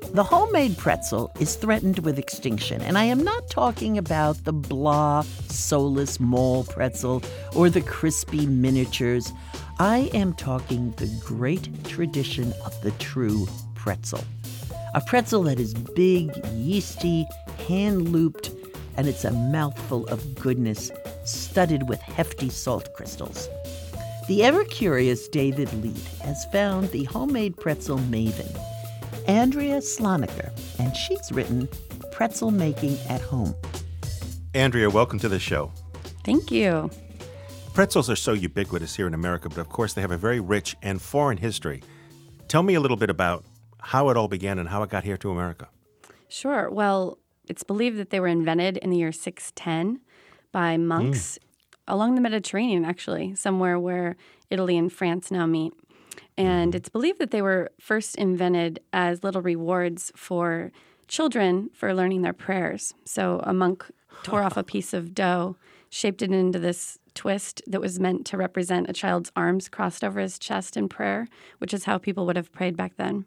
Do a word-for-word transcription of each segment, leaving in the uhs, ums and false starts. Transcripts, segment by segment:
The homemade pretzel is threatened with extinction, and I am not talking about the blah, soulless mall pretzel or the crispy miniatures. I am talking the great tradition of the true pretzel. A pretzel that is big, yeasty, hand-looped, and it's a mouthful of goodness, studded with hefty salt crystals. The ever-curious David Lead has found the homemade pretzel maven, Andrea Sloniker, and she's written Pretzel Making at Home. Andrea, welcome to the show. Thank you. Pretzels are so ubiquitous here in America, but of course they have a very rich and foreign history. Tell me a little bit about how it all began and how it got here to America. Sure. Well, it's believed that they were invented in the year six ten by monks mm. along the Mediterranean, actually, somewhere where Italy and France now meet. And it's believed that they were first invented as little rewards for children for learning their prayers. So a monk tore off a piece of dough, shaped it into this twist that was meant to represent a child's arms crossed over his chest in prayer, which is how people would have prayed back then,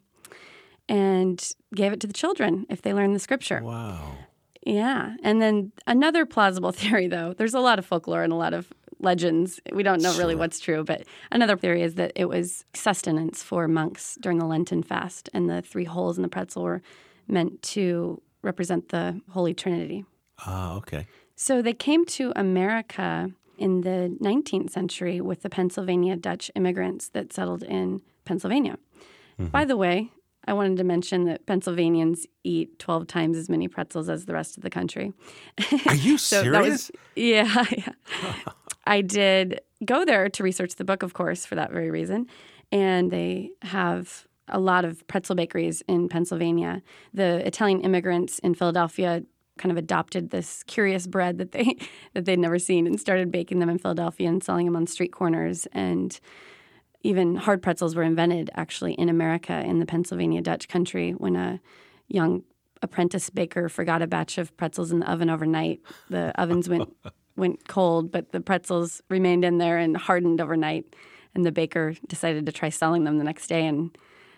and gave it to the children if they learned the scripture. Wow. Yeah. And then another plausible theory, though, there's a lot of folklore and a lot of legends. We don't know really Sure. what's true, but another theory is that it was sustenance for monks during the Lenten fast, and the three holes in the pretzel were meant to represent the Holy Trinity. Ah, okay. So they came to America in the nineteenth century with the Pennsylvania Dutch immigrants that settled in Pennsylvania. Mm-hmm. By the way, I wanted to mention that Pennsylvanians eat twelve times as many pretzels as the rest of the country. Are you so serious? That was, yeah. yeah. I did go there to research the book, of course, for that very reason. And they have a lot of pretzel bakeries in Pennsylvania. The Italian immigrants in Philadelphia kind of adopted this curious bread that they that they'd never seen and started baking them in Philadelphia and selling them on street corners. And even hard pretzels were invented, actually, in America, in the Pennsylvania Dutch country, when a young apprentice baker forgot a batch of pretzels in the oven overnight. The ovens went went cold, but the pretzels remained in there and hardened overnight. And the baker decided to try selling them the next day, and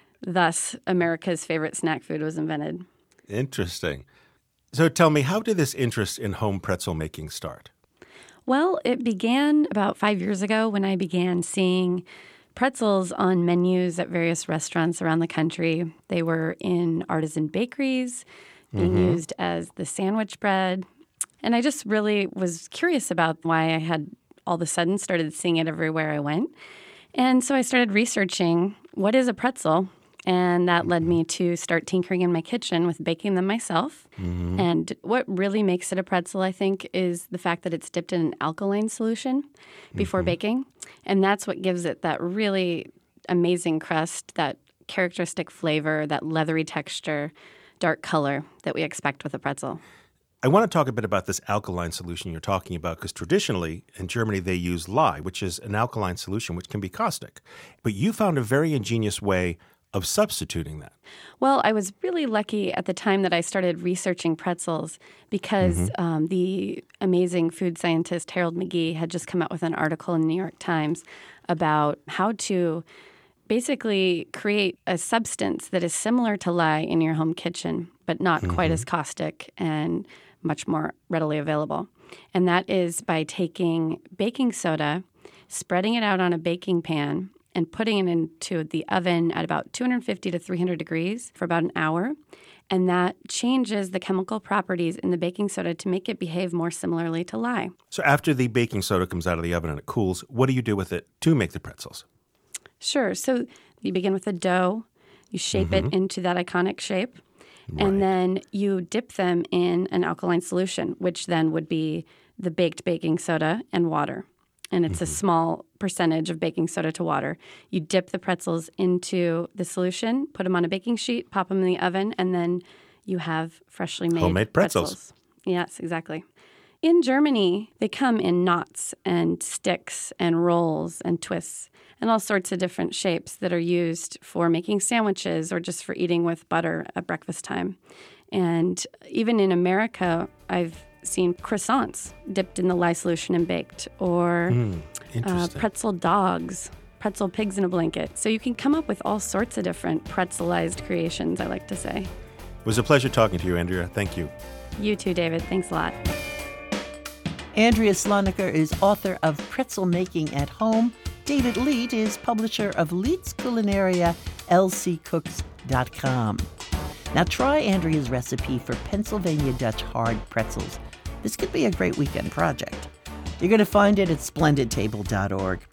thus America's favorite snack food was invented. Interesting. So tell me, how did this interest in home pretzel making start? Well, it began about five years ago when I began seeing pretzels on menus at various restaurants around the country. They were in artisan bakeries, being mm-hmm. used as the sandwich bread. And I just really was curious about why I had all of a sudden started seeing it everywhere I went. And so I started researching what is a pretzel, and that led me to start tinkering in my kitchen with baking them myself. Mm-hmm. And what really makes it a pretzel, I think, is the fact that it's dipped in an alkaline solution before mm-hmm. baking. And that's what gives it that really amazing crust, that characteristic flavor, that leathery texture, dark color that we expect with a pretzel. I want to talk a bit about this alkaline solution you're talking about, because traditionally in Germany they use lye, which is an alkaline solution which can be caustic. But you found a very ingenious way of substituting that. Well, I was really lucky at the time that I started researching pretzels because mm-hmm. um, the amazing food scientist Harold McGee had just come out with an article in the New York Times about how to basically create a substance that is similar to lye in your home kitchen, but not mm-hmm. quite as caustic and much more readily available. And that is by taking baking soda, spreading it out on a baking pan, and putting it into the oven at about two hundred fifty to three hundred degrees for about an hour. And that changes the chemical properties in the baking soda to make it behave more similarly to lye. So after the baking soda comes out of the oven and it cools, what do you do with it to make the pretzels? Sure. So you begin with the dough. You shape mm-hmm. it into that iconic shape. Right. And then you dip them in an alkaline solution, which then would be the baked baking soda and water. And it's mm-hmm. a small percentage of baking soda to water. You dip the pretzels into the solution, put them on a baking sheet, pop them in the oven, and then you have freshly made homemade pretzels. pretzels. Yes, exactly. In Germany, they come in knots and sticks and rolls and twists and all sorts of different shapes that are used for making sandwiches or just for eating with butter at breakfast time. And even in America, I've seen croissants dipped in the lye solution and baked, or mm, uh, pretzel dogs, pretzel pigs in a blanket. So you can come up with all sorts of different pretzelized creations, I like to say. It was a pleasure talking to you, Andrea. Thank you. You too, David. Thanks a lot. Andrea Slonaker is author of Pretzel Making at Home. David Leet is publisher of Leet's Culinaria, L C cooks dot com. Now try Andrea's recipe for Pennsylvania Dutch hard pretzels. This could be a great weekend project. You're going to find it at splendid table dot org.